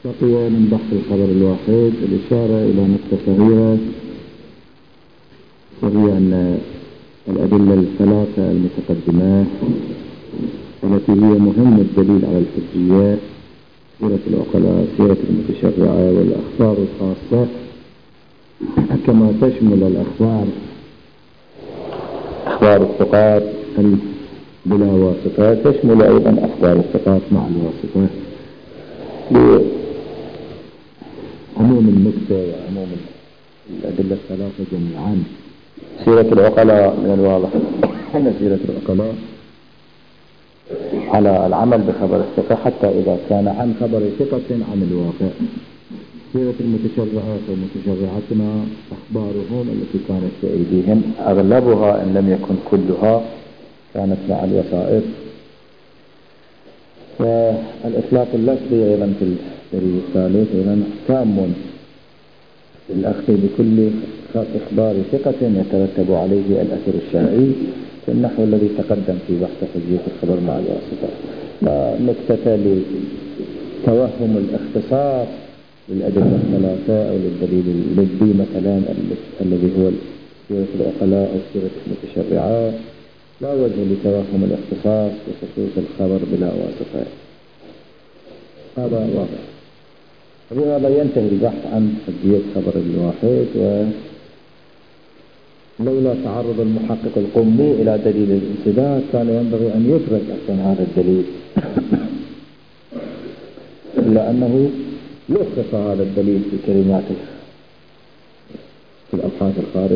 بقي من بحث الخبر الواحد الإشارة إلى نقطة صغيرة، وهي أن الأدلة الثلاثة المتقدمة التي هي مهم الدليل على الحجية، سيرة العقلاء، سيرة المتشرعة، والأخبار الخاصة، كما تشمل الأخبار أخبار الثقات بلا واسطة، تشمل أيضا أخبار الثقات مع الواسطة، لعموم النكتة وعموم الأدلة الثلاثة جميعا. سيرة العقلاء من الواضح أن سيرة العقلاء على العمل بخبر الثقة حتى إذا كان عن خبر ثقة عن الواقع. سيرة المتشرعات ومتشرعاتنا أخبارهم التي كانت في أيديهم أغلبها إن لم يكن كلها كانت مع الوسائط. والإطلاق اللفظي أيضا في الدليل الثالث أيضا تام الأخذ بكل إخبار ثقة يترتب عليه الأثر الشرعي في النحو الذي تقدم في بحث حجية الخبر مع الواسطة. نكتة لتوهم الاختصاص للأدلة الثلاثة أو للدليل اللبي مثلا الذي هو سيرة العقلاء أو سيرة المتشرعات، لا وجه لتوهم الاختصاص بخصوص الخبر بلا واسطة. هذا واضح. وبهذا ينتهي البحث عن حجية خبر الواحد، ولولا تعرض المحقق القمي إلى دليل الانسداد كان ينبغي أن يدرك أصلا هذا الدليل، إلا أنه لخص هذا الدليل في كلماته في الأبحاث الخارج.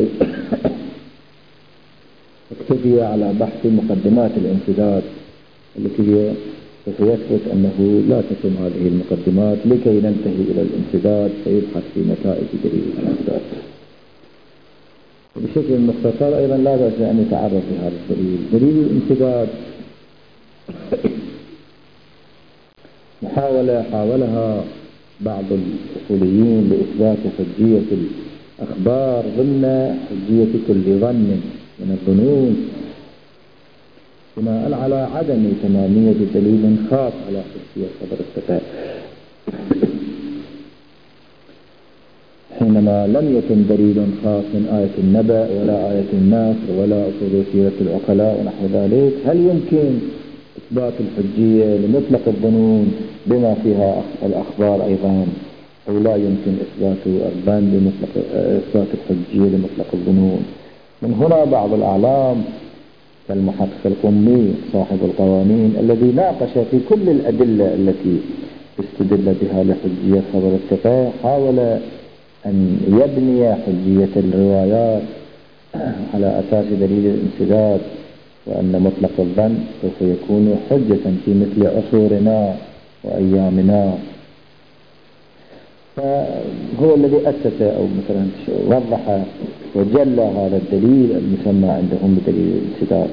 اكتفي على بحث مقدمات الانسداد التي هي سيثبت أنه لا تتم هذه المقدمات لكي ننتهي إلى الانسداد فيبحث في نتائج دليل الانسداد. وبشكل مختصر أيضا لا بأس أن يتعرف لهذا الدليل. دليل الانسداد حاولها بعض الأصوليين لإثبات حجية الأخبار ضمن حجية كل ظن من الظنون، بناء على عدم تمامية دليل خاص على حجية خبر الثقة، حينما لم يكن دليل خاص من آية النبأ ولا آية النصر ولا أصول سيرة العقلاء ونحو ذلك. هل يمكن إثبات الحجية لمطلق الظنون بما فيها الأخبار أيضا، أو لا يمكن إثبات الظن إثبات الحجية لمطلق الظنون؟ من هنا بعض الأعلام كالمحقق القمي صاحب القوانين الذي ناقش في كل الأدلة التي استدل بها لحجية خبر الثقة حاول أن يبني حجية الروايات على أساس دليل الانسداد، وأن مطلق الظن سوف يكون حجة في مثل عصورنا وأيامنا. فهو الذي أسس أو مثلا وضح وجلى هذا الدليل المسمى عندهم بدليل الانسداد.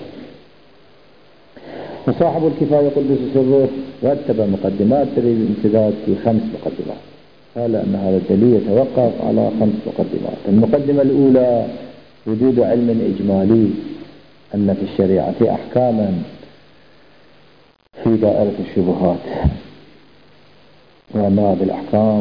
وصاحب الكفاية قدس سره رتب مقدمات دليل الانسداد في 5 مقدمات. قال أن هذا الدليل يتوقف على 5 مقدمات. المقدمة الأولى وجود علم إجمالي أن في الشريعة أحكاما في دائرة الشبهات، وأن هذه الأحكام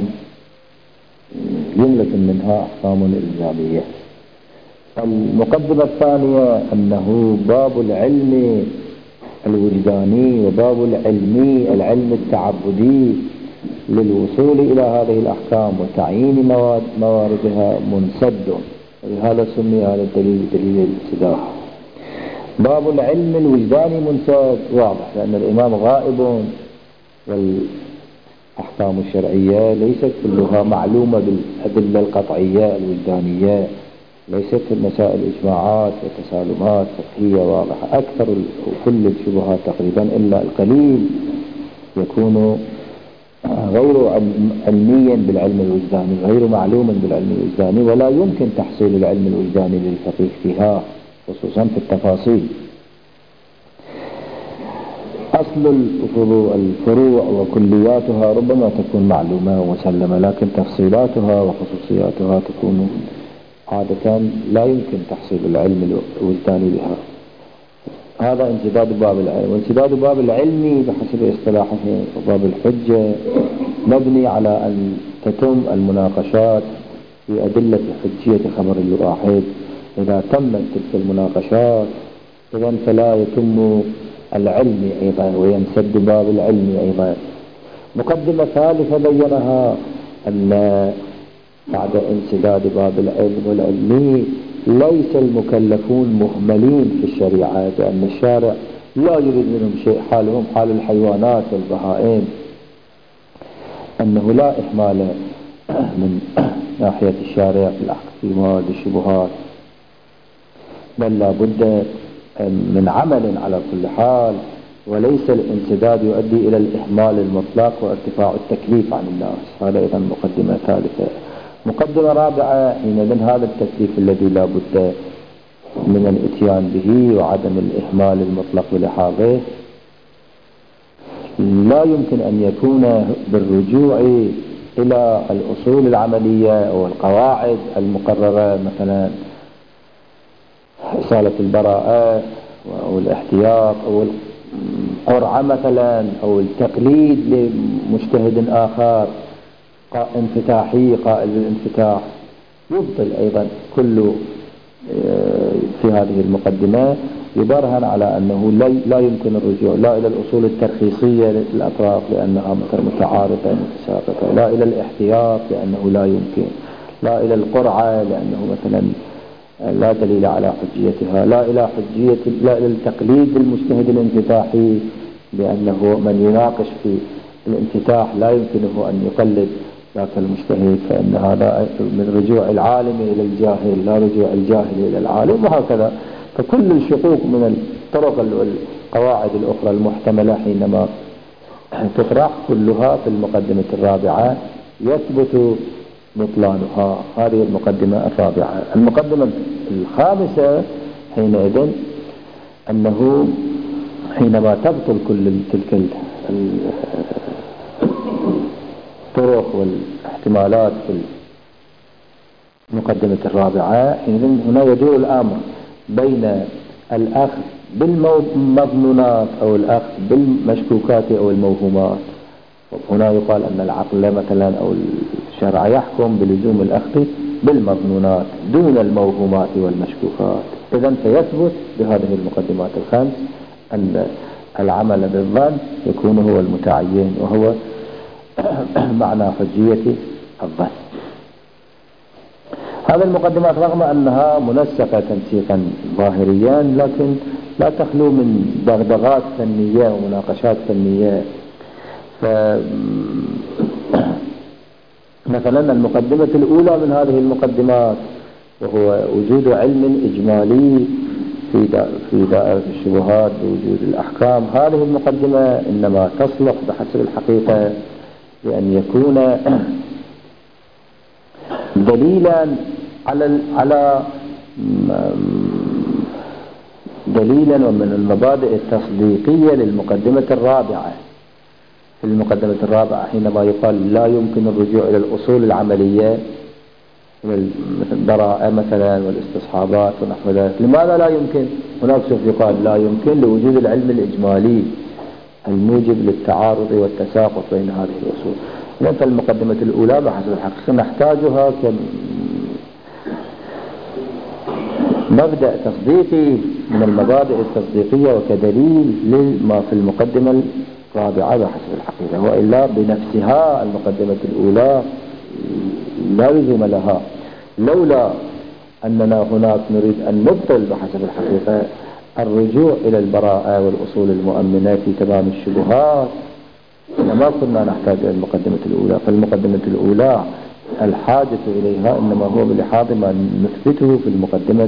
جملة منها أحكام إلزامية. المقدمة الثانية أنه باب العلم الوجداني وباب العلم التعبدي للوصول إلى هذه الأحكام وتعيين مواردها منسد، ولهذا سمي هذا الدليل دليل الانسداد. باب العلم الوجداني منسد واضح، لأن الإمام غائب والأحكام الشرعية ليست كلها معلومة بالأدلة القطعية الوجدانية، ليست المسائل إجماعات وتسالمات فقهية واضحة. أكثر كل الشبهات تقريبا إلا القليل يكون غير علميا بالعلم الوجداني، غير معلوما بالعلم الوجداني، ولا يمكن تحصيل العلم الوجداني للفقيه فيها خصوصا في التفاصيل. أصل الفروع وكلياتها ربما تكون معلومة ومسلمة، لكن تفصيلاتها وخصوصياتها تكون عادة لا يمكن تحصيل العلم الوجداني بها. هذا انسداد باب العلم. وانسداد باب العلم بحسب اصطلاحه باب الحجة مبني على أن تتم المناقشات في أدلة حجية خبر الواحد. إذا تمت تلك المناقشات إذن فلا يتم العلم أيضا وينسد باب العلم أيضا. مقدمة ثالثة بينها أن بعد انسداد باب العلم والعلمي ليس المكلفون مهملين في الشريعة، لأن الشارع لا يريد منهم شيء، حالهم حال الحيوانات والبهائم، أنه لا إهمال من ناحية الشارع في مواد الشبهات، بل لا بد من عمل على كل حال، وليس الانسداد يؤدي إلى الإهمال المطلق وارتفاع التكليف عن الناس. هذا أيضا مقدمة ثالثة. مقدمة رابعة، حينئذ هذا التكليف الذي لا بد من الاتيان به وعدم الإهمال المطلق بلحاظه لا يمكن أن يكون بالرجوع إلى الأصول العملية أو القواعد المقررة، مثلا إصالة البراءة أو الاحتياط أو القرعة مثلا أو التقليد لمجتهد آخر انفتاحي قائل بالانفتاح، يبطل أيضا كل في هذه المقدمة يبرهن على أنه لا يمكن الرجوع لا إلى الأصول الترخيصية للأطراف لأنها مثلا متعارضة متساقطة، لا إلى الاحتياط لأنه لا يمكن، لا إلى القرعة لأنه مثلا لا دليل على حجيتها، لا إلى التقليد بالمجتهد الانفتاحي لأنه من يناقش في الانفتاح لا يمكنه أن يقلد ذاك المجتهد، فإن هذا من رجوع العالم إلى الجاهل لا رجوع الجاهل إلى العالم، وهكذا. فكل الشقوق من الطرق والقواعد الأخرى المحتملة حينما تطرح كلها في المقدمة الرابعة يثبت بطلانها. هذه المقدمة الرابعة. المقدمة الخامسة حينئذ أنه حينما تبطل كل تلك الطرق والاحتمالات في المقدمة الرابعة، حينئذ هنا يدور الأمر بين الأخذ بالمظنونات أو الأخذ بالمشكوكات أو الموهومات. هنا يقال أن العقل مثلا أو الشرع يحكم بلزوم الأخذ بالمظنونات دون الموهومات والمشكوكات. إذن فيثبت بهذه المقدمات الخمس أن العمل بالظن يكون هو المتعين وهو معنى حجية الظن. هذه المقدمات رغم أنها منسقة تنسيقا ظاهريا لكن لا تخلو من دغدغات فنية ومناقشات فنية. مثلا المقدمة الأولى من هذه المقدمات وهو وجود علم إجمالي في دائرة الشبهات بوجود الأحكام، هذه المقدمة إنما تصلح بحسب الحقيقة بأن يكون دليلا على دليلا ومن المبادئ التصديقية للمقدمة الرابعة. في المقدمة الرابعة حينما يقال لا يمكن الرجوع إلى الأصول العملية مثل البراءة مثلا والاستصحابات ونحو ذلك، لماذا لا يمكن؟ هناك سوف يقال لا يمكن لوجود العلم الإجمالي الموجب للتعارض والتساقط بين هذه الأصول. لأن المقدمة الأولى بحسب الحقيقة نحتاجها كمبدأ تصديقي من المبادئ التصديقية وكدليل لما في المقدمة الرابعة بحسب الحقيقة، وإلا بنفسها المقدمة الأولى لا لزوم لها. لولا أننا هناك نريد أن نبطل بحسب الحقيقة الرجوع إلى البراءة والأصول المؤمنة في تمام الشبهات لما كنا نحتاج إلى المقدمة الأولى. فالمقدمة الأولى الحاجة إليها إنما هو بلحاظ ما نثبته في المقدمة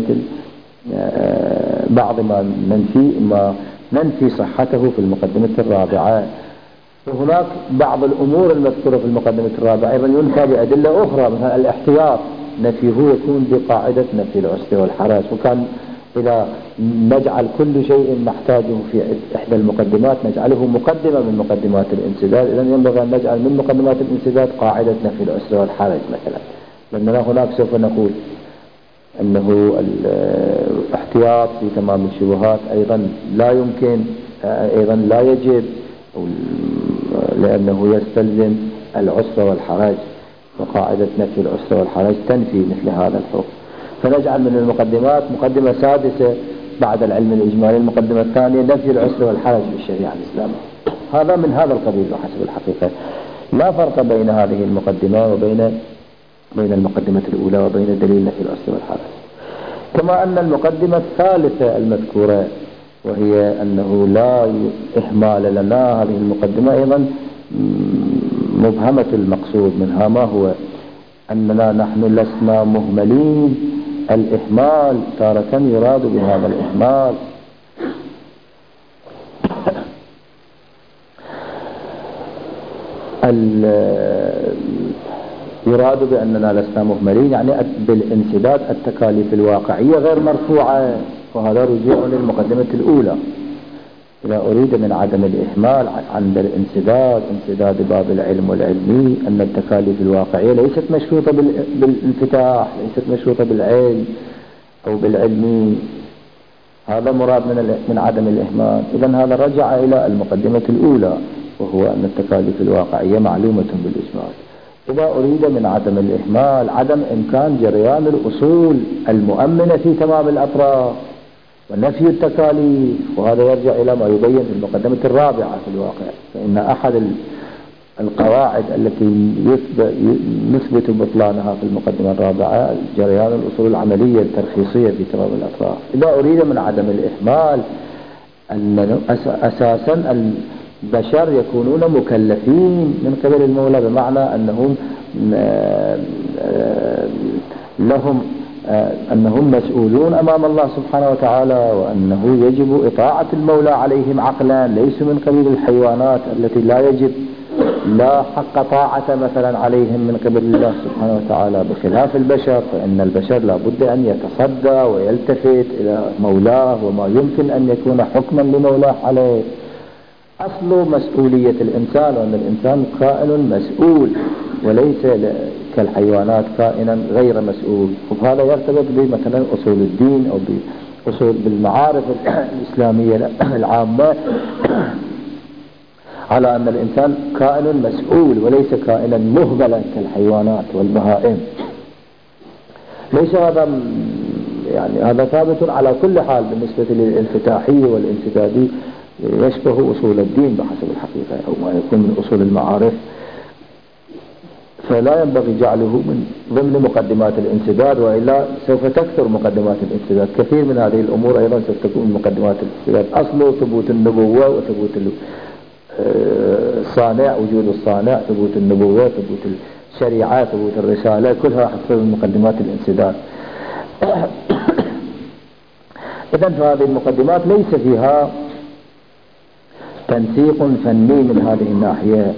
بعض ما ننفي صحته في المقدمة الرابعة. وهناك بعض الأمور المذكورة في المقدمة الرابعة أيضا ينفى بأدلة أخرى، مثلا الاحتياط نفيه يكون بقاعدة نفي العسر والحرج، وكان إذا نجعل كل شيء نحتاجه في إحدى المقدمات نجعله مقدمة من مقدمات الانسداد، إذن ينبغي أن نجعل من مقدمات الانسداد قاعدة نفي العسر والحرج مثلا، لأننا هناك سوف نقول أنه الاحتياط في تمام الشبهات أيضا لا يمكن، أيضا لا يجب، لأنه يستلزم العسر والحرج، وقاعدة نفي العسر والحرج تنفي مثل هذا الحكم. فنجعل من المقدمات مقدمة سادسة بعد العلم الإجمالي، المقدمة الثانية نفي العسر والحرج في الشريعة الإسلامية. هذا من هذا القبيل بحسب الحقيقة. لا فرق بين هذه المقدمة وبين المقدمة الأولى وبين دليل نفي العسر والحرج. كما أن المقدمة الثالثة المذكورة وهي أنه لا إهمال لنا، هذه المقدمة أيضا مبهمة المقصود منها. ما هو؟ أننا نحن لسنا مهملين. الإهمال تارة يراد بهذا الإهمال يراد بأننا لسنا مهملين، يعني بالانسداد التكاليف الواقعية غير مرفوعة، وهذا رجوع للمقدمة الأولى. إذا أريد من عدم الإهمال عند انسداد باب العلم والعلمي، أن التكاليف الواقعية ليست مشروطة بالانفتاح، ليست مشروطة بالعلم أو بالعلمي، هذا مراد من عدم الإهمال. إذن هذا رجع إلى المقدمة الأولى، وهو أن التكاليف الواقعية معلومة بالإجمال. إذا أريد من عدم الإهمال عدم إمكان جريان الأصول المؤمنة في تمام الأطراف ونفي التكاليف، وهذا يرجع إلى ما يبين في المقدمة الرابعة في الواقع. فإن أحد القواعد التي نثبت بطلانها في المقدمة الرابعة جريان الأصول العملية الترخيصية في تمام الأطراف. إذا أريد من عدم الإهمال أن أساسا البشر يكونون مكلفين من قبل المولى، بمعنى أنهم مسؤولون أمام الله سبحانه وتعالى، وأنه يجب إطاعة المولى عليهم عقلا، ليسوا من قبيل الحيوانات التي لا يجب لا حق طاعة مثلا عليهم من قبل الله سبحانه وتعالى، بخلاف البشر. فإن البشر لا بد أن يتصدى ويلتفت إلى مولاه وما يمكن أن يكون حكما لمولاه عليه. أصل مسؤولية الإنسان وأن الإنسان كائن مسؤول، وليس كالحيوانات كائنا غير مسؤول. وهذا يرتبط بمثلا أصول الدين أو بأصول بالمعارف الإسلامية العامة على أن الإنسان كائن مسؤول وليس كائنا مهملا كالحيوانات والبهائم. ليس هذا يعني هذا ثابت على كل حال بالنسبة للانفتاحية والانسدادي، يشبه أصول الدين بحسب الحقيقة أو ما يكون من أصول المعارف، فلا ينبغي جعله من ضمن مقدمات الانسداد، وإلا سوف تكثر مقدمات الانسداد. كثير من هذه الأمور أيضا سوف تكون مقدمات الانسداد. أصله ثبوت النبوة وثبوت الصانع، وجود الصانع، ثبوت النبوة، ثبوت الشريعة، ثبوت الرسالة، كلها حصل من مقدمات الانسداد. إذن فهذه المقدمات ليس فيها تنسيق فني من هذه الناحية،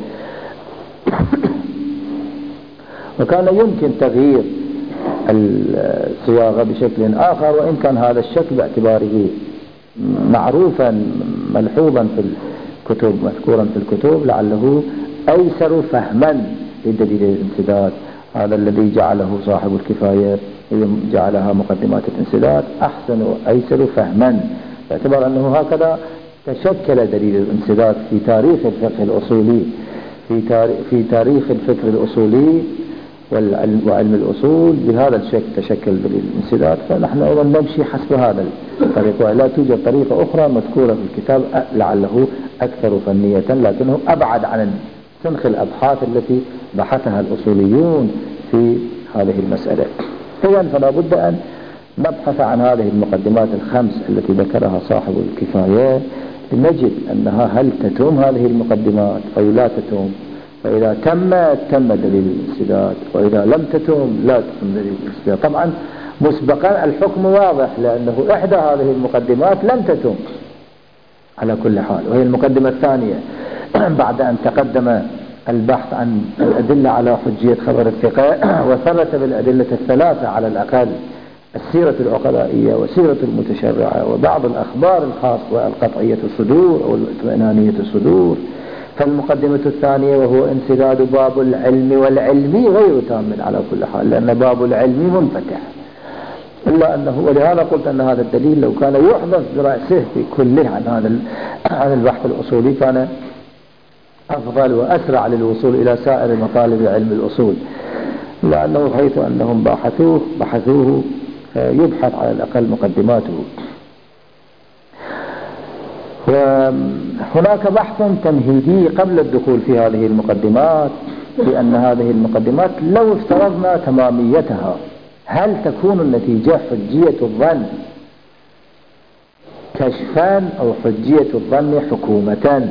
وكان يمكن تغيير الصياغة بشكل آخر، وإن كان هذا الشكل باعتباره معروفا ملحوظا في الكتب، مذكورا في الكتب، لعله أيسر فهما لدليل الانسداد. هذا الذي جعله صاحب الكفاية جعلها مقدمات الانسداد أحسن وأيسر فهما، باعتبار أنه هكذا تشكل دليل الانسداد في تاريخ الفقه الأصولي، في تاريخ الفكر الأصولي وعلم الأصول بهذا الشكل تشكل دليل الانسداد. فنحن أيضا نمشي حسب هذا الطريق، ولا توجد طريقة أخرى مذكورة في الكتاب لعله أكثر فنية، لكنه أبعد عن سنخ الأبحاث التي بحثها الأصوليون في هذه المسألة. إذن فلا بد أن نبحث عن هذه المقدمات الخمس التي ذكرها صاحب الكفاية، لنجد أنها هل تتم هذه المقدمات أو لا تتم. فإذا تم دليل الانسداد، وإذا لم تتم لا تتم دليل الانسداد. طبعا مسبقا الحكم واضح، لأنه إحدى هذه المقدمات لم تتم على كل حال، وهي المقدمة الثانية بعد أن تقدم البحث عن الأدلة على حجية خبر الثقة، وثبت بالأدلة الثلاثة على الأقل السيرة العقلائية وسيرة المتشرعة وبعض الأخبار الخاصة القطعية الصدور أو الاطمئنانية الصدور. فالمقدمة الثانية وهو انسداد باب العلم والعلمي غير تام على كل حال، لأن باب العلم منفتح، إلا أنه ولهذا قلت أن هذا الدليل لو كان يحدث برأسه في كله عن البحث الأصولي كان أفضل وأسرع للوصول إلى سائر مطالب علم الأصول، لأنه حيث أنهم بحثوه يبحث على الأقل مقدماته. وهناك بحث تمهيدي قبل الدخول في هذه المقدمات، بأن هذه المقدمات لو افترضنا تماميتها هل تكون النتيجة حجية الظن كشفا أو حجية الظن حكومة؟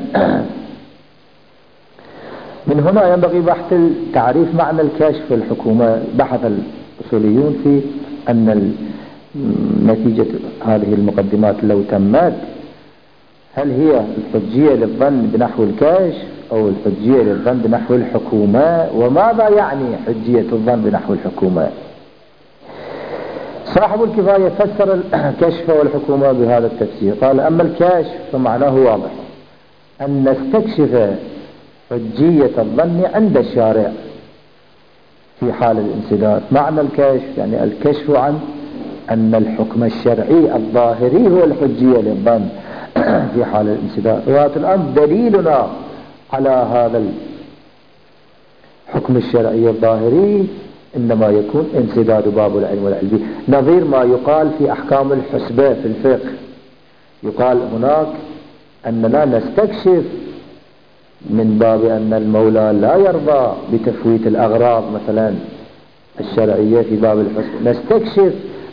من هنا ينبغي بحث تعريف معنى الكشف والحكومة. بحث الأصوليون في أن نتيجة هذه المقدمات لو تمت هل هي الحجية للظن بنحو الكشف أو الحجية للظن بنحو الحكومة، وماذا يعني حجية الظن بنحو الحكومة؟ صاحب الكفاية فسر الكشف والحكومة بهذا التفسير، قال أما الكشف فمعناه واضح، أن نستكشف حجية الظن عند الشارع في حال الانسداد. معنى الكشف يعني الكشف عن أن الحكم الشرعي الظاهري هو الحجية للظن في حال الانسداد. وهذا الآن دليلنا على هذا الحكم الشرعي الظاهري إنما يكون انسداد باب العلم والعلم، نظير ما يقال في أحكام الحسبة في الفقه. يقال هناك أننا نستكشف من باب أن المولى لا يرضى بتفويت الأغراض مثلا الشرعية في باب الحسبة، نستكشف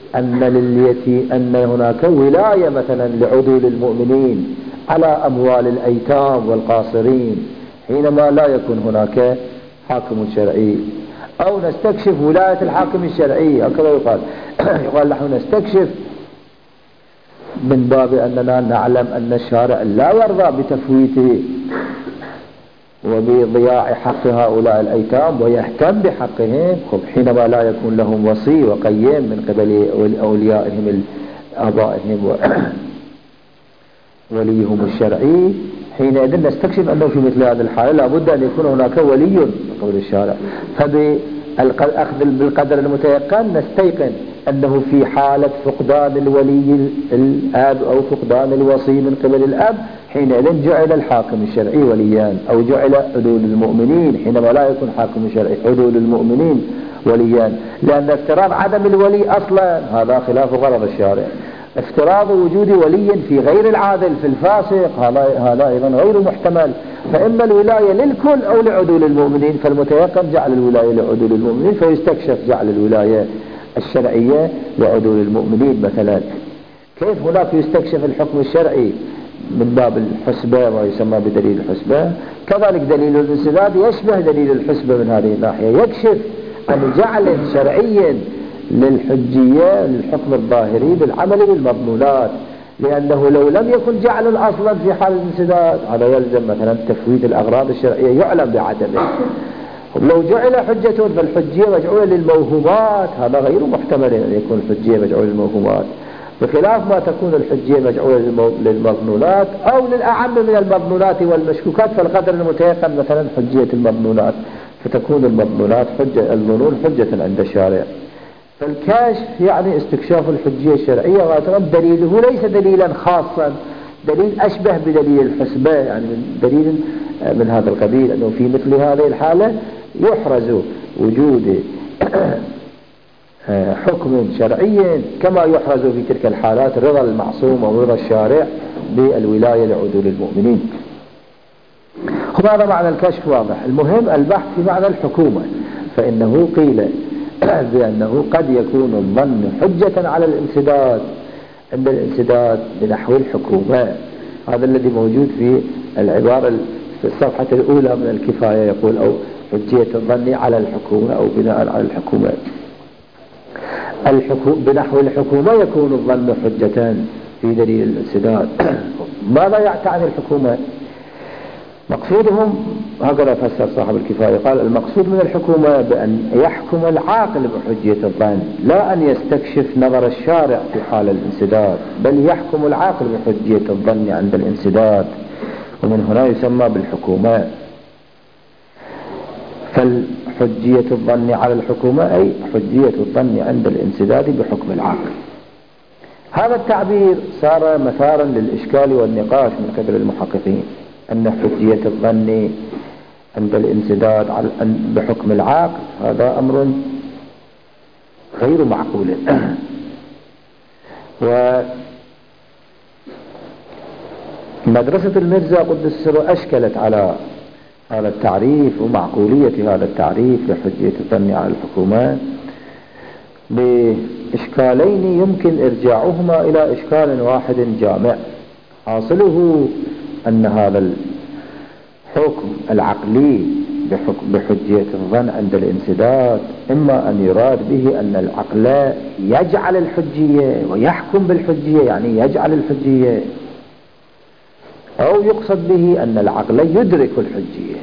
أن هناك ولاية مثلا لعدول المؤمنين على أموال الأيتام والقاصرين حينما لا يكون هناك حاكم شرعي، أو نستكشف ولاية الحاكم الشرعي هكذا يقال. يقال نحن نستكشف من باب أننا نعلم أن الشارع لا يرضى بتفويته وبضياع حق هؤلاء الأيتام ويهتم بحقهم، حينما لا يكون لهم وصي وقيم من قبل أوليائهم آبائهم وليهم الشرعي، حينئذ نستكشف أنه في مثل هذه الحالة لابد أن يكون هناك ولي من قبل الشارع. فبالأخذ بالقدر المتيقن نستيقن أنه في حالة فقدان الولي الأب أو فقدان الوصي من قبل الأب، حينئذ جعل الحاكم الشرعي وليان، أو جعل عدول المؤمنين حينما لا يكون حاكم شرعي عدول المؤمنين وليان، لأن افتراض عدم الولي أصلا هذا خلاف غرض الشارع. افتراض وجود ولي في غير العادل في الفاسق هذا أيضا غير محتمل، فإما الولاية للكل أو لعدول المؤمنين، فالمتيقن جعل الولاية لعدول المؤمنين، فيستكشف جعل الولاية الشرعية لعدول المؤمنين مثلا. كيف هناك يستكشف الحكم الشرعي من باب الحسبة ويسمى بدليل الحسبة، كذلك دليل الانسداد يشبه دليل الحسبة من هذه الناحية، يكشف عن جعل شرعي للحجية للحكم الظاهري بالعمل بالمضمونات، لأنه لو لم يكن جعل أصلا في حال الانسداد هذا يلزم مثلا تفويت الأغراض الشرعية يعلم بعدمه. لو جعل حجة فالحجية مجعولة للموهومات، هذا غير محتمل أن يكون الحجية مجعولة للموهومات، بخلاف ما تكون الحجية مجعولة للمظنونات أو للأعم من المظنونات والمشكوكات، فالقدر المتيقن مثلا حجية المظنونات، فتكون المظنونات الظنون حجة عند الشارع. فالكاشف يعني استكشاف الحجية الشرعية، دليله ليس دليلا خاصا، دليل أشبه بدليل الحسبة، يعني من دليل من هذا القبيل، أنه في مثل هذه الحالة يحرز وجود حكم شرعي كما يحرز في تلك الحالات رضا المعصوم أو رضا الشارع بالولاية لعدول المؤمنين. هذا معنى الكشف واضح. المهم البحث في معنى الحكومة، فإنه قيل بأنه قد يكون الظن حجة على الانسداد عند الانسداد بنحو الحكومة. هذا الذي موجود في العبارة في الصفحة الأولى من الكفاية، يقول أو حجية الظن على الحكومة أو بناء على الحكومة. بنحو الحكومة يكون الظن حجة في دليل الانسداد. ماذا تعني الحكومة؟ مقصودهم هكذا فسر صاحب الكفاية، قال المقصود من الحكومة بأن يحكم العاقل بحجية الظن، لا أن يستكشف نظر الشارع في حال الانسداد، بل يحكم العاقل بحجية الظن عند الانسداد، ومن هنا يسمى بالحكومة. فالحجية الظن على الحكومة أي حجية الظن عند الانسداد بحكم العاقل. هذا التعبير صار مثارا للإشكال والنقاش من قبل المحققين، أن حجية الظن عند الانسداد بحكم العقل، هذا أمر غير معقول. ومدرسة المرزا قدس سره أشكلت على هذا التعريف ومعقولية هذا التعريف لحجية الظن على الحكومة بإشكالين يمكن إرجاعهما إلى إشكال واحد جامع. حاصله أن هذا الحكم العقلي بحجية الظن عند الانسداد إما أن يراد به أن العقل يجعل الحجية ويحكم بالحجية، يعني يجعل الحجية، أو يقصد به أن العقل يدرك الحجية.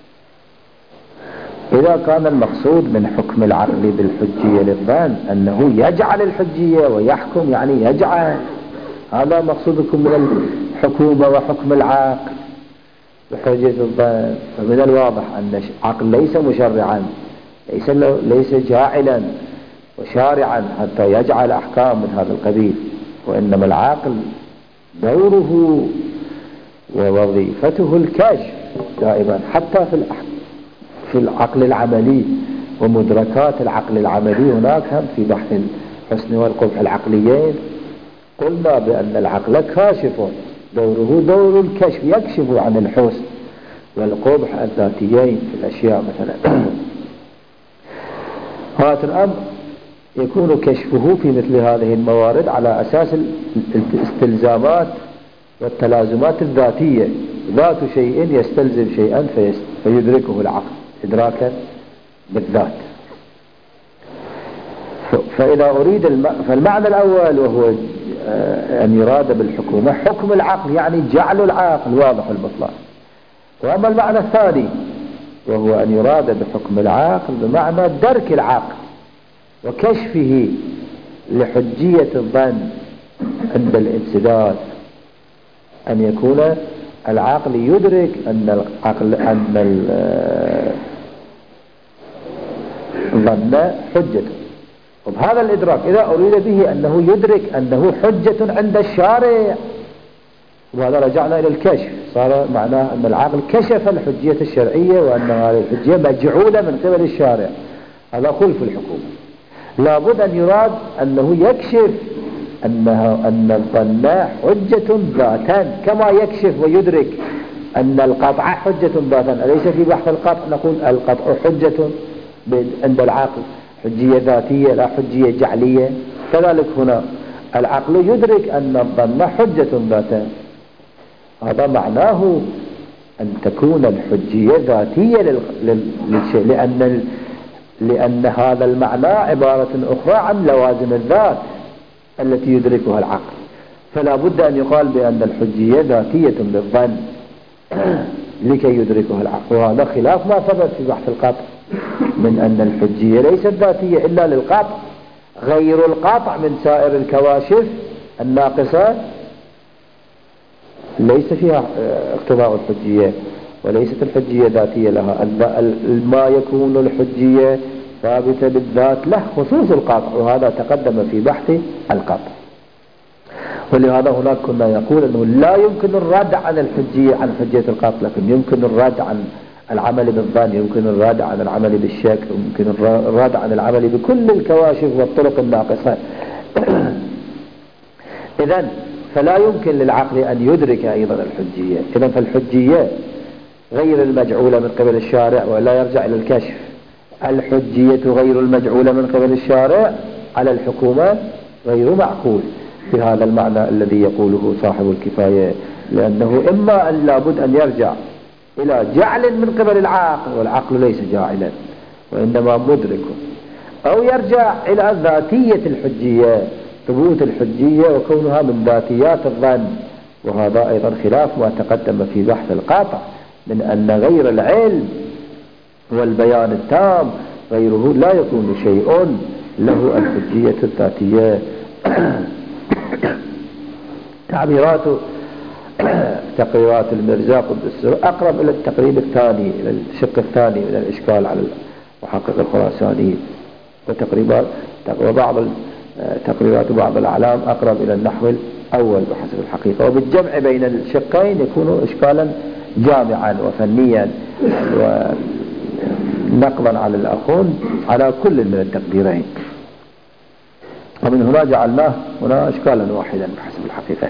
إذا كان المقصود من حكم العقل بالحجية للظن أنه يجعل الحجية ويحكم، يعني يجعل، هذا مقصودكم من الحكومة وحكم العقل بحجية الظن، فمن الواضح أن العقل ليس مشرعا، ليس جاعلا وشارعا حتى يجعل أحكام من هذا القبيل، وإنما العقل دوره ووظيفته الكشف دائما، حتى في العقل العملي ومدركات العقل العملي. هناك هم في بحث الحسن والقبح العقليين قلنا بأن العقل كاشف، دوره دور الكشف، يكشف عن الحسن والقبح الذاتيين في الأشياء مثلا. هذا الأمر يكون كشفه في مثل هذه الموارد على أساس الاستلزامات والتلازمات الذاتية، ذات شيء يستلزم شيئا فيدركه العقل إدراكا بالذات. فإذا أريد فالمعنى الأول وهو أن يراد بالحكومة حكم العقل، يعني جعل العقل واضح البطلان. وأما المعنى الثاني وهو أن يراد بحكم العقل بمعنى درك العقل وكشفه لحجية الظن عند الانسداد، أن يكون العقل يدرك أن الظن حجة. وبهذا الإدراك إذا أريد به أنه يدرك أنه حجة عند الشارع، وهذا رجعنا إلى الكشف، صار معناه أن العقل كشف الحجية الشرعية وأن هذه الحجية مجعولة من قبل الشارع، هذا خلف الحكومة. لابد أن يراد أنه يكشف أن الظن حجة ذاتا، كما يكشف ويدرك أن القطع حجة ذاتا. أليس في بحث القطع نقول القطع حجة عند العقل، حجية ذاتية لا حجية جعلية؟ كذلك هنا العقل يدرك أن الظن حجة ذاتا، هذا معناه أن تكون الحجية ذاتية للشيء، لأن هذا المعنى عبارة أخرى عن لوازم الذات التي يدركها العقل. فلا بد أن يقال بأن الحجية ذاتية للظن لكي يدركها العقل، وهذا خلاف ما ثبت في بحث القطع من أن الحجية ليست ذاتية إلا للقطع. غير القطع من سائر الكواشف الناقصة ليس فيها اقتضاء الحجية، وليست الحجية ذاتية لها. ما يكون الحجية ثابتة بالذات له خصوص القطع، وهذا تقدم في بحث القطع. ولهذا هناك كنا يقول أنه لا يمكن الرد عن الحجية عن حجية القطع، لكن يمكن الرد عن العمل بالظن، يمكن الرد عن العمل بالشك، يمكن الرد عن العمل بكل الكواشف والطرق الناقصة. إذن فلا يمكن للعقل أن يدرك أيضا الحجية. إذن فالحجية غير المجعولة من قبل الشارع، ولا يرجع إلى الكشف. الحجية غير المجعولة من قبل الشارع على الحكومة غير معقول في هذا المعنى الذي يقوله صاحب الكفاية، لأنه إما أن لابد أن يرجع إلى جعل من قبل العقل، والعقل ليس جاعلا وإنما مدرك، أو يرجع إلى ذاتية الحجية، ثبوت الحجية وكونها من ذاتيات الظن، وهذا أيضا خلاف ما تقدم في بحث القاطع من أن غير العلم والبيان التام غيره لا يكون شيء له الحجية الذاتية. تقريرات المرزا قدس أقرب إلى التقريب الثاني، إلى الشق الثاني من الإشكال على المحقق الخراساني، وبعض تقريرات بعض الأعلام أقرب إلى النحو الأول بحسب الحقيقة. وبالجمع بين الشقين يكون إشكالا جامعا وفنيا ونقضا على الأخون على كل من التقديرين. ومن هنا جعلناه هنا إشكالا واحدا بحسب الحقيقة.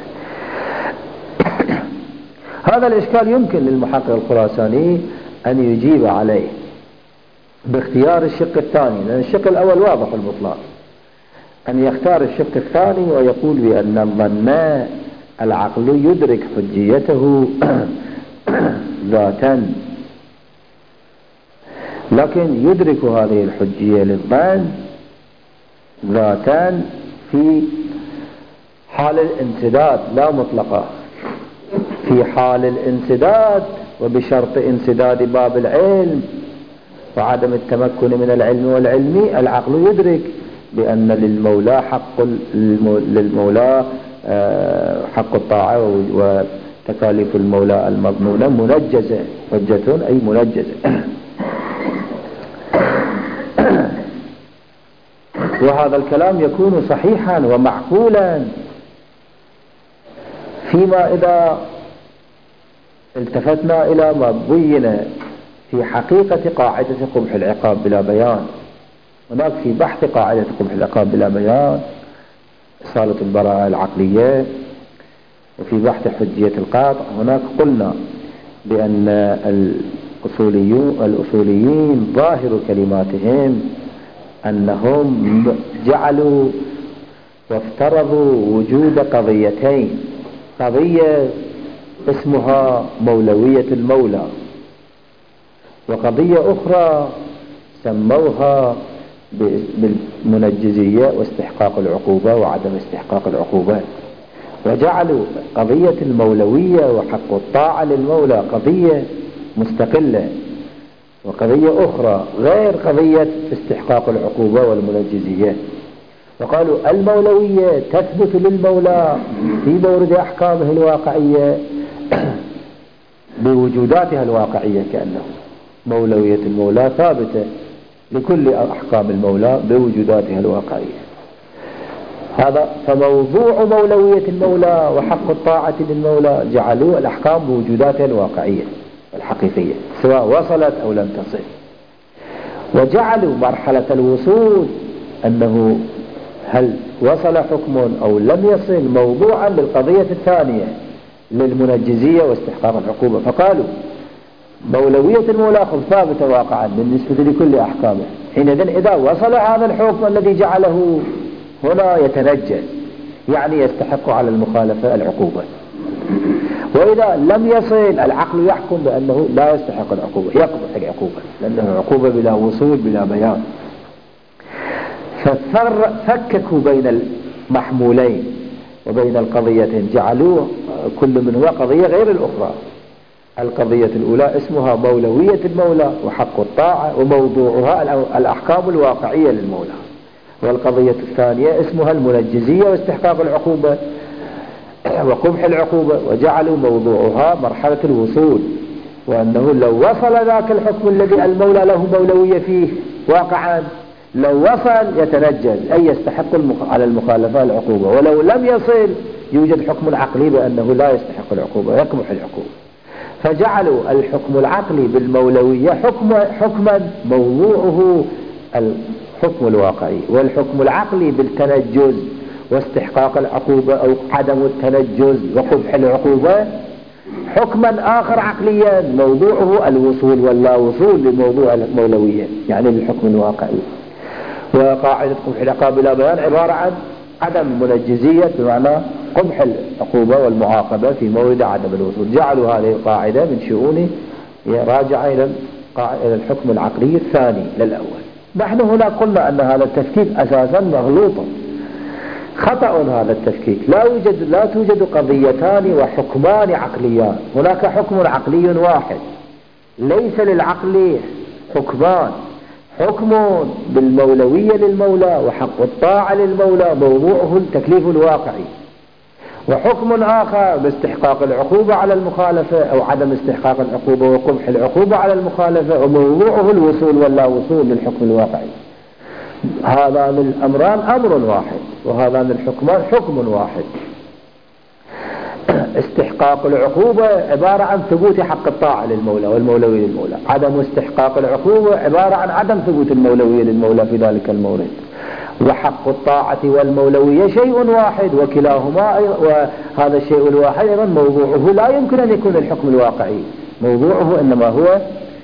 هذا الإشكال يمكن للمحقق الخراساني أن يجيب عليه باختيار الشق الثاني، لأن الشق الأول واضح المطلق، أن يختار الشق الثاني ويقول بأن الظن العقل يدرك حجيته ذاتا، لكن يدرك هذه الحجية للظن ذاتا في حال الانسداد لا مطلقة. في حال الانسداد وبشرط انسداد باب العلم وعدم التمكن من العلم والعلمي، العقل يدرك بأن للمولى حق الطاعة وتكاليف المولى المضمونة منجزة، حجة أي منجزة. وهذا الكلام يكون صحيحا ومعقولا فيما إذا التفتنا إلى ما بين في حقيقة قاعدة قبح العقاب بلا بيان. هناك في بحث قاعدة قبح العقاب بلا بيان إصالة البراءة العقلية، وفي بحث حجية القاطع هناك قلنا بأن الأصوليين ظاهر كلماتهم أنهم جعلوا وافترضوا وجود قضيتين، قضية اسمها مولوية المولى، وقضية أخرى سموها بالمنجزية واستحقاق العقوبة وعدم استحقاق العقوبة، وجعلوا قضية المولوية وحق الطاعة للمولى قضية مستقلة، وقضية أخرى غير قضية استحقاق العقوبة والمنجزية. وقالوا المولوية تثبت للمولى في مورد أحكامه الواقعية بوجوداتها الواقعية، كأنه مولوية المولى ثابتة لكل أحكام المولى بوجوداتها الواقعية. هذا فموضوع مولوية المولى وحق الطاعة للمولى جعلوا الأحكام بوجوداتها الواقعية الحقيقية سواء وصلت أو لم تصل، وجعلوا مرحلة الوصول أنه هل وصل حكم أو لم يصل موضوعا للقضية الثانية للمنجزية واستحقاق العقوبة. فقالوا مولوية المولى ثابتة واقعا بالنسبة لكل أحكامه، حينئذ إذا وصل هذا الحكم الذي جعله هنا يتنجز، يعني يستحق على المخالفة العقوبة، وإذا لم يصل العقل يحكم بأنه لا يستحق العقوبة، يقبح العقوبة لأنه عقوبة بلا وصول بلا بيان. ففككوا بين المحمولين وبين القضيتين، جعلوه كل منهما قضية غير الأخرى. القضية الأولى اسمها مولوية المولى وحق الطاعة وموضوعها الأحكام الواقعية للمولى، والقضية الثانية اسمها المنجزية واستحقاق العقوبة وقبح العقوبة، وجعلوا موضوعها مرحلة الوصول، وأنه لو وصل ذاك الحكم الذي المولى له مولوية فيه واقعا، لو وصل يتنجز أي يستحق على المخالفة العقوبة، ولو لم يصل يوجد حكم عقلي بأنه لا يستحق العقوبة يقبح العقوبة. فجعلوا الحكم العقلي بالمولوية حكما موضوعه الحكم الواقعي، والحكم العقلي بالتنجز واستحقاق العقوبة أو عدم التنجز وقبح العقوبة حكما آخر عقليا موضوعه الوصول واللا وصول لموضوع المولوية، يعني للحكم الواقعي. وقاعدة قبح العقاب بلا بيان عبارة عن عدم منجزية بمعنى قبح العقوبة والمعاقبة في مورد عدم الوصول. جعلوا هذه القاعدة من شؤون راجعة إلى الحكم العقلي الثاني للأول. نحن هنا قلنا أن هذا التفكيك أساسا مغلوط خطأ. هذا التفكيك لا توجد قضيتان وحكمان عقليان، هناك حكم عقلي واحد، ليس للعقل حكمان، حكم بالمولوية للمولى وحق الطاعة للمولى موضوعه التكليف الواقعي، وحكم آخر باستحقاق العقوبة على المخالفة أو عدم استحقاق العقوبة وقبح العقوبة على المخالفة وموضوعه الوصول واللا وصول للحكم الواقعي. هذان الأمران أمر واحد وهذان الحكمان حكم واحد. استحقاق العقوبة عبارة عن ثبوت حق الطاعة للمولى والمولوية للمولى، عدم استحقاق العقوبة عبارة عن عدم ثبوت المولوية للمولى في ذلك المورد. وحق الطاعة والمولوية شيء واحد، وكلاهما وهذا الشيء الواحد أيضا موضوعه لا يمكن أن يكون الحكم الواقعي، موضوعه إنما هو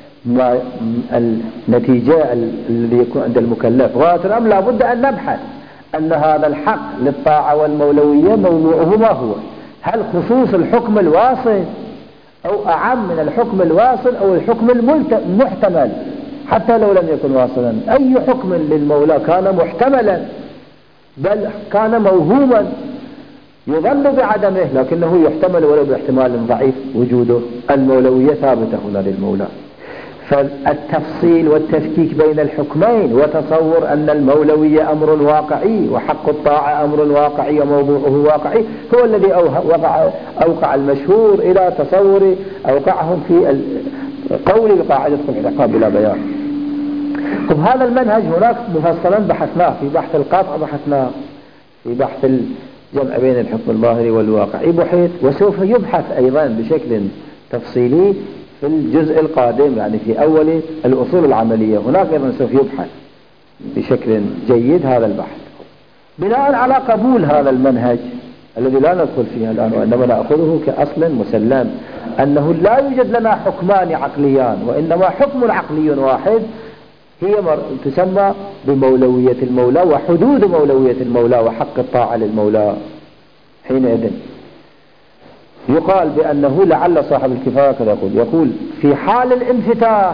النتيجة الذي يكون عند المكلف. غاية الأمر لا بد أن نبحث أن هذا الحق للطاعة والمولوية موضوعه ما هو، هل خصوص الحكم الواصل أو أعم من الحكم الواصل أو الحكم المحتمل حتى لو لم يكن واصلا. أي حكم للمولى كان محتملا بل كان موهوما يظن بعدمه لكنه يحتمل ولو باحتمال ضعيف وجوده، المولوية ثابتة هنا للمولى. فالتفصيل والتفكيك بين الحكمين وتصور أن المولوية أمر واقعي وحق الطاعة أمر واقعي وموضوعه واقعي هو الذي أوقع المشهور إلى تصور أوقعهم في قول بقاعدة العقاب بلا بيان. طب هذا المنهج هناك مفصلا بحثناه في بحث القاطع، بحثناه في بحث الجمع بين الحكم الظاهري والواقعي بحث، وسوف يبحث أيضا بشكل تفصيلي في الجزء القادم، يعني في أول الأصول العملية هناك أيضا سوف يبحث بشكل جيد هذا البحث. بناء على قبول هذا المنهج الذي لا ندخل فيه الآن وإنما نأخذه كأصل مسلم أنه لا يوجد لنا حكمان عقليان وإنما حكم عقلي واحد هي تسمى بمولوية المولى وحدود مولوية المولى وحق الطاعة للمولى. حينئذ يقال بأنه لعل صاحب الكفاية كذا يقول في حال الانفتاح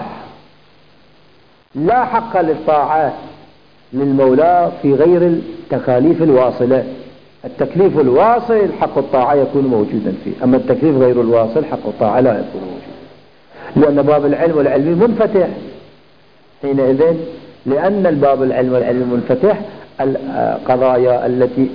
لا حق للطاعة للمولى في غير التكاليف الواصلة. التكليف الواصل حق الطاعة يكون موجودا فيه، أما التكليف غير الواصل حق الطاعة لا يكون موجودا، لأن باب العلم والعلم منفتح. حينئذ لأن الباب العلم والعلم منفتح القضايا التي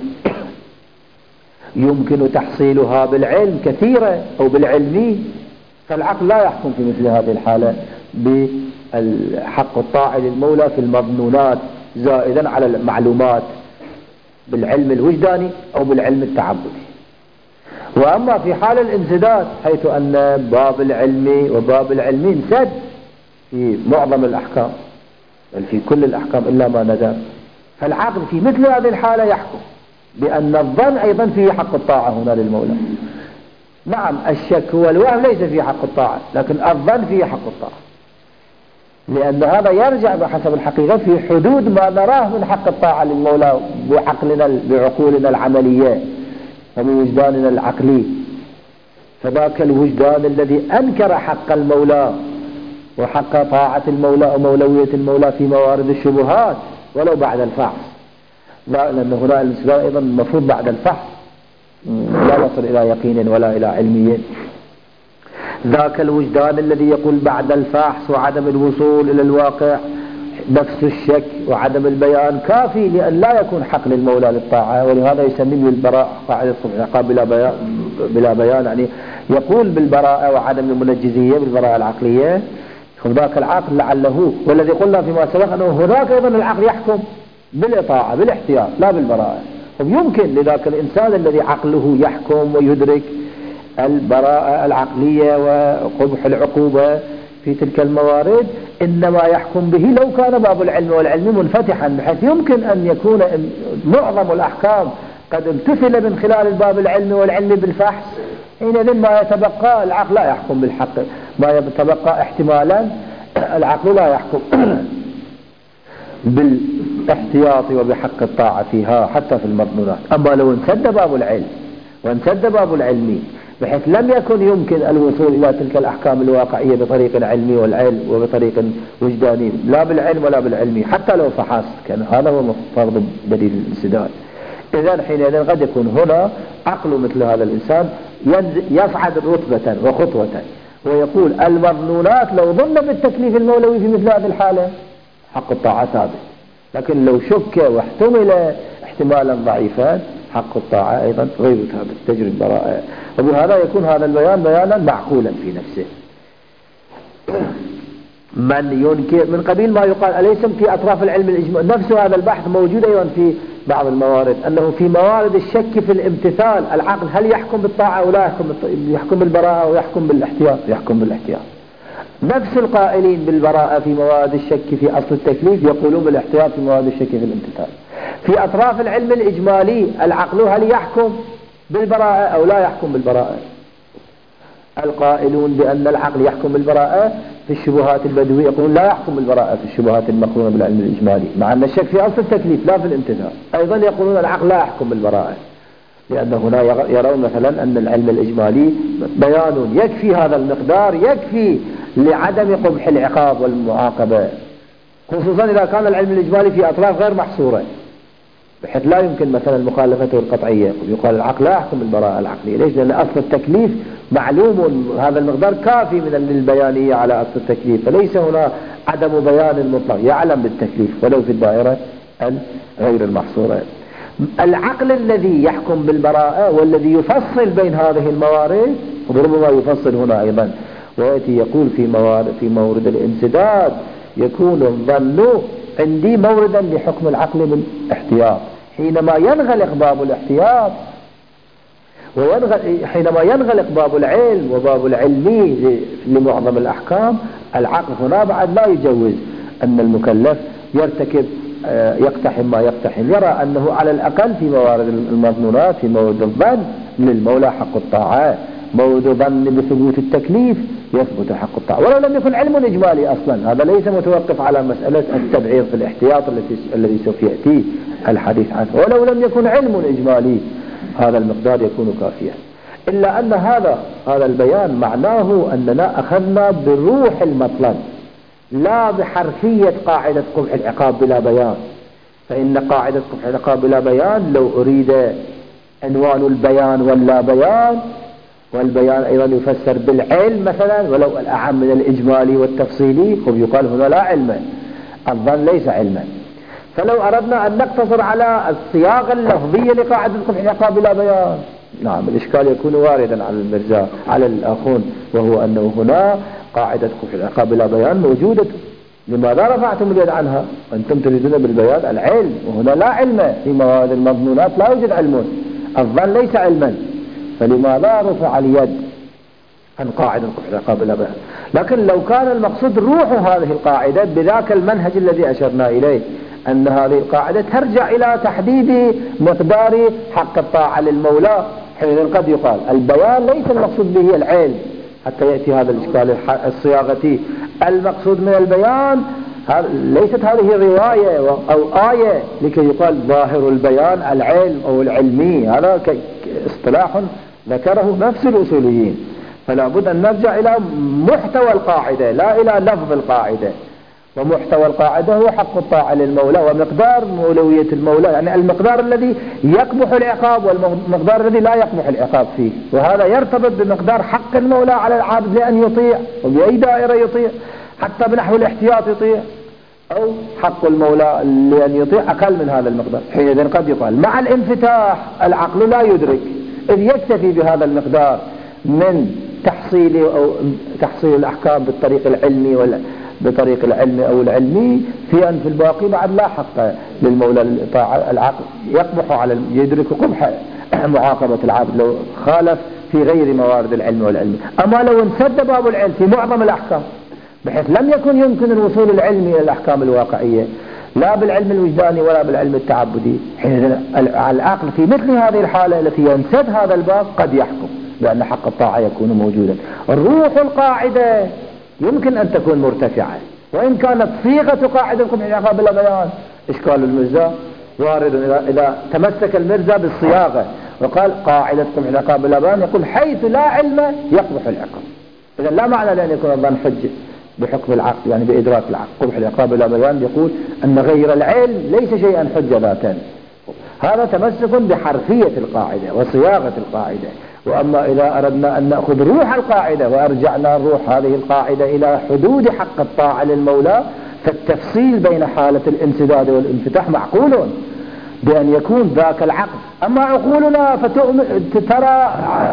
يمكن تحصيلها بالعلم كثيرة أو بالعلمي، فالعقل لا يحكم في مثل هذه الحالة بحق الطاعة للمولى في المظنونات زائدا على المعلومات بالعلم الوجداني أو بالعلم التعبدي. وأما في حال الانسداد حيث أن باب العلم وباب العلم انسد في معظم الأحكام بل في كل الأحكام إلا ما ندى، فالعقل في مثل هذه الحالة يحكم بأن الظن أيضا فيه حق الطاعة هنا للمولى. نعم الشك والوهم ليس فيه حق الطاعة لكن الظن فيه حق الطاعة، لأن هذا يرجع بحسب الحقيقة في حدود ما نراه من حق الطاعة للمولى بعقولنا العملية وبوجداننا العقلي. فذاك الوجدان الذي أنكر حق المولى وحق طاعة المولى ومولوية المولى في موارد الشبهات ولو بعد الفحص، لا لأن هنا الانسداد أيضا المفروض بعد الفحص لا نصل إلى يقين ولا إلى علمية. ذاك الوجدان الذي يقول بعد الفحص وعدم الوصول إلى الواقع نفس الشك وعدم البيان كافي لأن لا يكون حق للمولى للطاعة، ولهذا يسميه البراء قاعدة العقاب بلا بيان، يعني يقول بالبراءة وعدم المنجزية بالبراءة العقلية. ذاك العقل لعله، والذي قلنا فيما سبق أنه هناك أيضا العقل يحكم بالإطاعة بالاحتياط لا بالبراءة. يمكن لذاك الإنسان الذي عقله يحكم ويدرك البراءة العقلية وقبح العقوبة في تلك الموارد إنما يحكم به لو كان باب العلم والعلم منفتحا بحيث يمكن أن يكون معظم الأحكام قد امتثل من خلال الباب العلم والعلم بالفحص. حينئذ ما يتبقى العقل لا يحكم بالحق، ما يتبقى احتمالا العقل لا يحكم بالاحتياط وبحق الطاعة فيها حتى في المظنونات. أما لو انسد باب العلم وانسد باب العلم بحيث لم يكن يمكن الوصول إلى تلك الأحكام الواقعية بطريق علمي والعلم وبطريق وجداني لا بالعلم ولا بالعلمي حتى لو فحص، كان هذا هو فرض دليل الانسداد. إذن حينئذ قد يكون هنا عقل مثل هذا الإنسان يصعد رتبة وخطوة ويقول المظنونات لو ظن بالتكليف المولوي في مثل هذه الحالة حق الطاعة ثابت، لكن لو شك واحتمل احتمالا ضعيفا حق الطاعة أيضا غير ثابت تجري البراءة. وبهذا يكون هذا البيان بيانا معقولا في نفسه. من ينكر من قبيل ما يقال أليس في أطراف العلم الإجماع، نفس هذا البحث موجود أيضا في بعض الموارد أنه في موارد الشك في الامتثال العقل هل يحكم بالطاعة أو لا يحكم بالبراءة أو يحكم بالاحتياط؟ يحكم بالاحتياط. نفس القائلين بالبراءة في موارد الشك في أصل التكليف يقولون بالاحتياط في موارد الشك في الامتثال. في أطراف العلم الإجمالي العقل هل يحكم بالبراءة أو لا يحكم بالبراءة؟ القائلون بأن العقل يحكم بالبراءة في الشبهات البدوية يقولون لا يحكم بالبراءة في الشبهات المقرونة بالعلم الإجمالي، مع أن الشك في أصل التكليف لا في الامتثال. أيضا يقولون العقل لا يحكم بالبراءة، لأن هنا يرون مثلا أن العلم الإجمالي بيان يكفي هذا المقدار، يكفي لعدم قبح العقاب والمعاقبة، خصوصا إذا كان العلم الإجمالي في أطراف غير محصورة، بحيث لا يمكن مثلا مخالفته القطعية. يقال العقل لا يحكم بالبراءة العقلية. ليش؟ لأن أصل التكليف معلوم، هذا المقدار كافي من البيانية على أصل التكليف، فليس هنا عدم بيان مطلق، يعلم بالتكليف ولو في الدائرة غير المحصورة. العقل الذي يحكم بالبراءة والذي يفصل بين هذه الموارد، وربما يفصل هنا أيضا ويأتي يقول في مورد الانسداد يكون الظن عندي موردا لحكم العقل بالاحتياط، حينما ينغلق باب الاحتياط حينما ينغلق باب العلم وباب العلمي لمعظم الأحكام، العقل هنا بعد لا يجوز أن المكلف يقتحم ما يقتحم، يرى أنه على الأقل في موارد المضمونات في مورد الظن للمولى حق الطاعة، مورد ظن بثبوت التكليف يثبت حق الطاعة ولو لم يكن علم إجمالي أصلا. هذا ليس متوقف على مسألة التبعيض في الاحتياط الذي سوف يأتي الحديث عنه، ولو لم يكن علم إجمالي هذا المقدار يكون كافيا. إلا أن هذا البيان معناه أننا أخذنا بروح المطلب لا بحرفية قاعدة قبح العقاب بلا بيان، فإن قاعدة قبح العقاب بلا بيان لو أريد عنوان البيان واللا بيان، والبيان أيضا يفسر بالعلم مثلا ولو الأعم من الإجمالي والتفصيلي، يقال هنا لا علما، الظن ليس علما. فلو أردنا أن نقتصر على الصياغة اللفظية لقاعدة قبح العقاب بلا بيان، نعم الإشكال يكون واردا على المرزا على الأخون، وهو أنه هنا قاعدة قبح العقاب بلا بيان موجودة، لماذا رفعتم اليد عنها؟ أنتم تريدون بالبيان العلم، وهنا لا علم في مواد المضمونات، لا يوجد علم، الظن ليس علما، فلماذا رفع اليد عن قاعدة قبح العقاب بلا بيان؟ لكن لو كان المقصود روح هذه القاعدة بذاك المنهج الذي أشرنا إليه، أن هذه القاعدة ترجع إلى تحديد مقدار حق الطاعة للمولى، حين قد يقال البيان ليس المقصود به العلم، حتى يأتي هذا الإشكال الصياغتي. المقصود من البيان ليست هذه رواية أو آية لكي يقال ظاهر البيان العلم أو العلمي، هذا اصطلاح ذكره نفس الأصوليين. فلا بد أن نرجع إلى محتوى القاعدة لا إلى لفظ القاعدة، ومحتوى القاعدة هو حق الطاعة للمولى ومقدار مولوية المولى، يعني المقدار الذي يقبح العقاب والمقدار الذي لا يقبح العقاب فيه، وهذا يرتبط بمقدار حق المولى على العابد لأن يطيع، وبأي دائرة يطيع، حتى بنحو الاحتياط يطيع، أو حق المولى لأن يطيع أقل من هذا المقدار. حينئذ قد يقال مع الانفتاح العقل لا يدرك، إذ يكتفي بهذا المقدار من تحصيل الأحكام بالطريق العلمي بطريق العلم أو العلمي، في أن في الباقي بعد لا حق للمولى الطاعة. العقل يقبح يدرك قبح معاقبة العبد لو خالف في غير موارد العلم والعلمي. أما لو انسد باب العلم في معظم الأحكام بحيث لم يمكن الوصول العلمي إلى الأحكام الواقعية لا بالعلم الوجداني ولا بالعلم التعبدي، حينئذ العقل في مثل هذه الحالة التي ينسد هذا الباب قد يحكم بأن حق الطاعة يكون موجودا. الروح القاعدة يمكن أن تكون مرتفعة، وإن كانت صيغة قاعدة قبح العقاب بلا بيان إشكال المرزا وارد إذا تمسك المرزا بالصياغة وقال قاعدة قبح العقاب بلا بيان، يقول حيث لا علم يقبح العقاب، إذا لا معنى لأن يكون الظن حجة بحكم العقل يعني بإدراك العقل. قبح العقاب بلا بيان يقول أن غير العلم ليس شيئا حجة ذاتا، هذا تمسك بحرفية القاعدة وصياغة القاعدة. وأما إذا أردنا أن نأخذ روح القاعدة وأرجعنا روح هذه القاعدة إلى حدود حق الطاعة للمولى، فالتفصيل بين حالة الانسداد والانفتاح معقول بأن يكون ذاك العقل. أما عقولنا فترى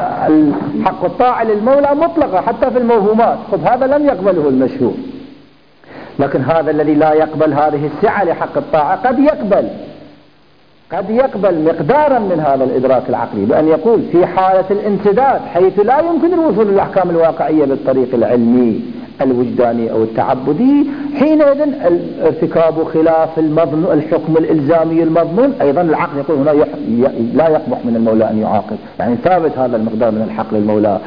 حق الطاعة للمولى مطلقة حتى في الموهومات، هذا لم يقبله المشهور، لكن هذا الذي لا يقبل هذه السعة لحق الطاعة قد يقبل قد يقبل مقدارا من هذا الإدراك العقلي بأن يقول في حالة الانسداد حيث لا يمكن الوصول للأحكام الواقعية بالطريق العلمي الوجداني أو التعبدي، حينئذ ارتكاب خلاف الحكم الإلزامي المضمون أيضا العقل يقول هنا لا يقبح من المولى أن يعاقب، يعني ثابت هذا المقدار من الحق للمولى.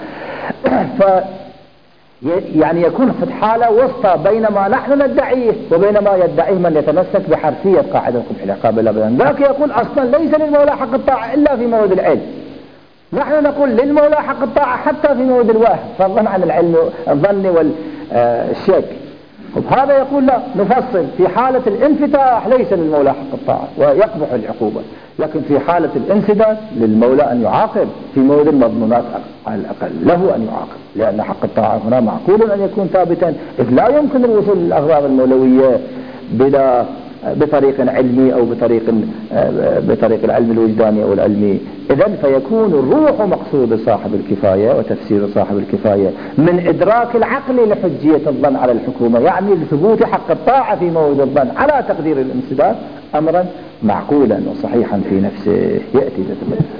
يعني يكون في حالة وسطى بين ما نحن ندعيه وبين ما يدعيه من يتمسك بحرفية قاعدة قبح العقاب إلا بيان. ذاك يقول أصلا ليس للمولى حق الطاعة إلا في مورد العلم، نحن نقول للمولى حق الطاعة حتى في مورد الوهم، فضلا عن العلم الظن والشك. هذا يقول لا، نفصل في حالة الانفتاح ليس للمولى حق الطاعة ويقبح العقوبة، لكن في حالة الانسداد للمولى أن يعاقب في مورد المضمونات على الأقل له أن يعاقب، لأن حق الطاعة هنا معقول أن يكون ثابتا، إذ لا يمكن الوصول للأغراض المولوية بطريق علمي أو بطريق العلم الوجداني أو العلمي. إذن فيكون الروح مقصود صاحب الكفاية وتفسير صاحب الكفاية من إدراك العقل لحجية الظن على الحكومة، يعني لثبوت حق الطاعة في مورد الظن على تقدير الانسداد أمرا معقولا وصحيحا في نفسه. يأتي